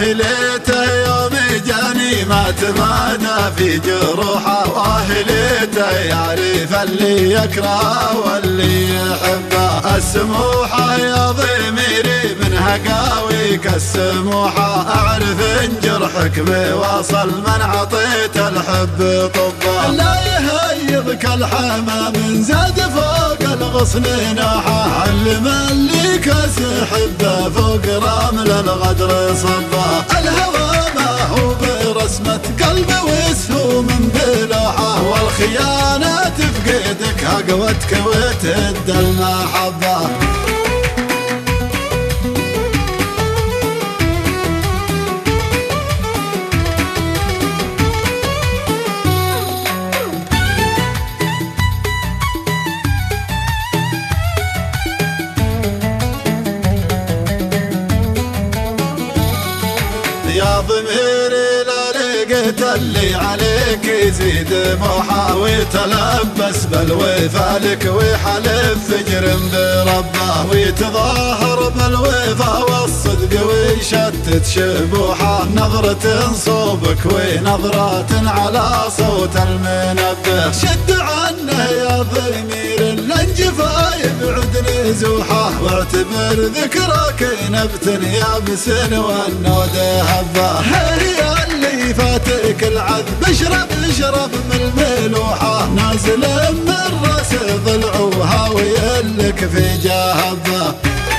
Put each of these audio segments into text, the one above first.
واهليته يوم جاني ما تمادى في جروحه، واهليته يعرف اللي يكره واللي يحبه. السموحة يا ضميري من هقاويك السموحة، اعرف ان جرحك بيوصل من عطيت الحب طبه. لا يهيضك الحمام زاد فوق الغصن نوحه، علم اللي كاس حبه فوق رمل الغدر صبه. الهوى ما هو برسمة قلب وسهو من بلوحه، والخيانة تفقدك عقوتك وتهد المحبة. يا ضميري لا لقيت اللي عليك يزيد موحى، ويتلبس بالوفا لك ويحلف فجر بربه، ويتظاهر بالوفا والصدق ويشتت شبوحه. نظرة صوبك ونظرات على صوت المنبه، شد عنه يا ضمير الانجفا يبعد نزوحه، واعتبر ذكرك نبت يابس والنود هبه. هي اللي فاتك العذب اشرب اشرب من الملوحه، نازل من راس ضلع وهاوي لك في جهبه.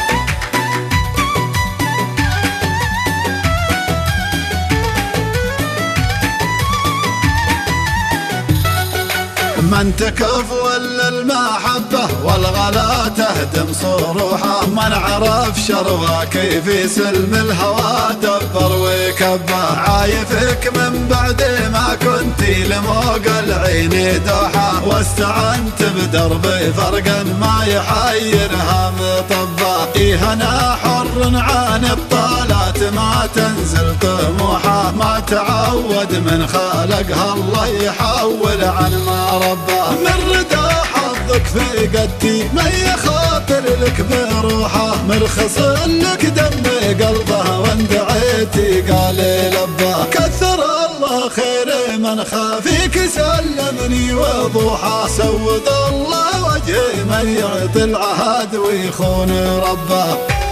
من تكف ولا المحبة والغلا تهدم صروحه، من عرف شروى كيف يسلم الهوى دبر وكبه. عايفك من بعد ما كنت لموق العين دوحه، واستعنت بدربي فرقا ما يحيرها مطبه. إيه أنا حر عن الطالات ما تنزل طموحه، ما تعود من خالقها الله يحول عن ما ربه. من رضا حظك في قدي من يخاطر لك بروحه، مرخص لك دم قلبه وان دعيتي قال لبه. كثر الله خير من خافيك سلمني وضوحه، سود الله وجهي من يعطي العهد ويخون ربه.